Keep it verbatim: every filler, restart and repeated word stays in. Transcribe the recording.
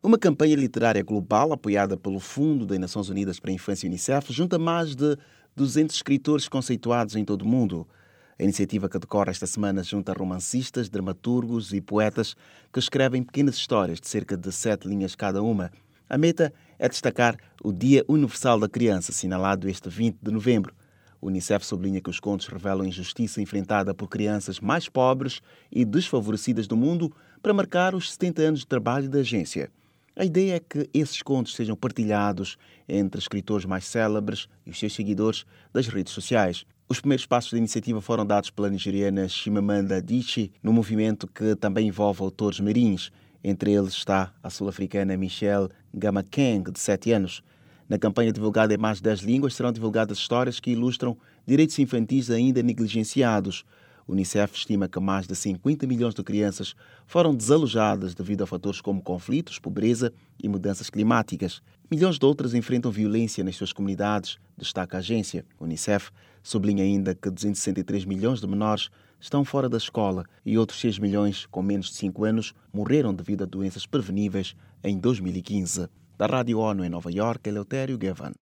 Uma campanha literária global apoiada pelo Fundo das Nações Unidas para a Infância Unicef junta mais de duzentos escritores conceituados em todo o mundo. A iniciativa que decorre esta semana junta romancistas, dramaturgos e poetas que escrevem pequenas histórias de cerca de sete linhas cada uma. A meta é destacar o Dia Universal da Criança, assinalado este vinte de novembro. O Unicef sublinha que os contos revelam a injustiça enfrentada por crianças mais pobres e desfavorecidas do mundo para marcar os setenta anos de trabalho da agência. A ideia é que esses contos sejam partilhados entre escritores mais célebres e os seus seguidores das redes sociais. Os primeiros passos da iniciativa foram dados pela nigeriana Chimamanda Adichie, num movimento que também envolve autores marins. Entre eles está a sul-africana Michelle Gamakeng, de sete anos. Na campanha divulgada em mais de dez línguas serão divulgadas histórias que ilustram direitos infantis ainda negligenciados. O Unicef estima que mais de cinquenta milhões de crianças foram desalojadas devido a fatores como conflitos, pobreza e mudanças climáticas. Milhões de outras enfrentam violência nas suas comunidades, destaca a agência. O Unicef sublinha ainda que duzentos e sessenta e três milhões de menores estão fora da escola e outros seis milhões com menos de cinco anos morreram devido a doenças preveníveis em dois mil e quinze. Da Rádio ONU em Nova Iorque, Eleutério Gavan.